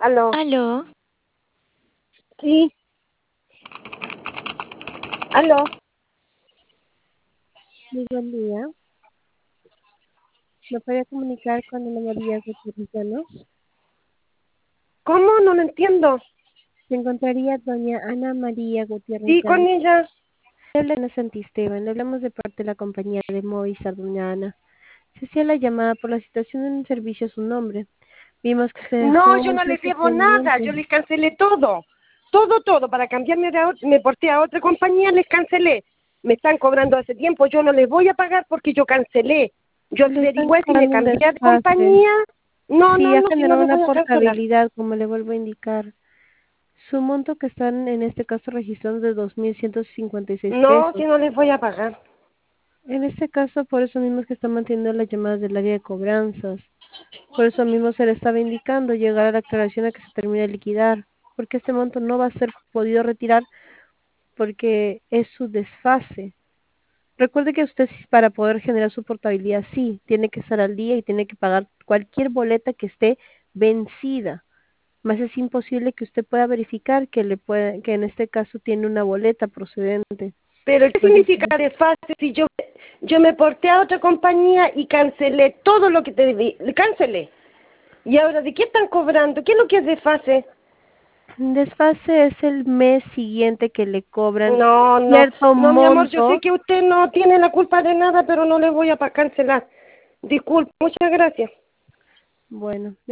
Aló. Aló, Sí. Aló. Muy buen día. ¿Me podría comunicar con Ana María Gutiérrez, no? ¿Cómo? No lo entiendo. ¿Se encontraría doña Ana María Gutiérrez Sí, con Llano? ella. Le habla Ana Santisteban, le hablamos de parte de la compañía de Movistar, doña Ana. Se hacía la llamada por la situación en un servicio a su nombre. Vimos que se No, dejó yo un no les precio debo nada. pendiente. Yo les cancelé todo. Todo. Para cambiarme de me porté a otra compañía, les cancelé. Me están cobrando hace tiempo. Yo no les voy a pagar porque yo cancelé. Yo Le están averigüé si me cobrando un cambié de desfase. compañía. No, Sí, ha si no generado les una voy a cancelar. portabilidad, como le vuelvo a indicar. Su monto que están en este caso registrando de 2.156 No, si pesos. no les voy a pagar. En este caso, por eso mismo es que están manteniendo las llamadas del área de cobranzas. Por eso mismo se le estaba indicando llegar a la aclaración a que se termine de liquidar, porque este monto no va a ser podido retirar porque es su desfase. Recuerde que usted para poder generar su portabilidad sí, tiene que estar al día y tiene que pagar cualquier boleta que esté vencida. Más es imposible que usted pueda verificar que en este caso tiene una boleta procedente. Pero ¿qué Por eso, significa desfase si yo me porté a otra compañía y cancelé todo lo que te debí? Cancelé. ¿Y ahora de qué están cobrando? ¿Qué es lo que es desfase? desfase es el mes siguiente que le cobran No, cierto mi amor, yo sé monto. que usted no tiene la culpa de nada, pero no le voy a cancelar. Disculpe, muchas gracias. Bueno,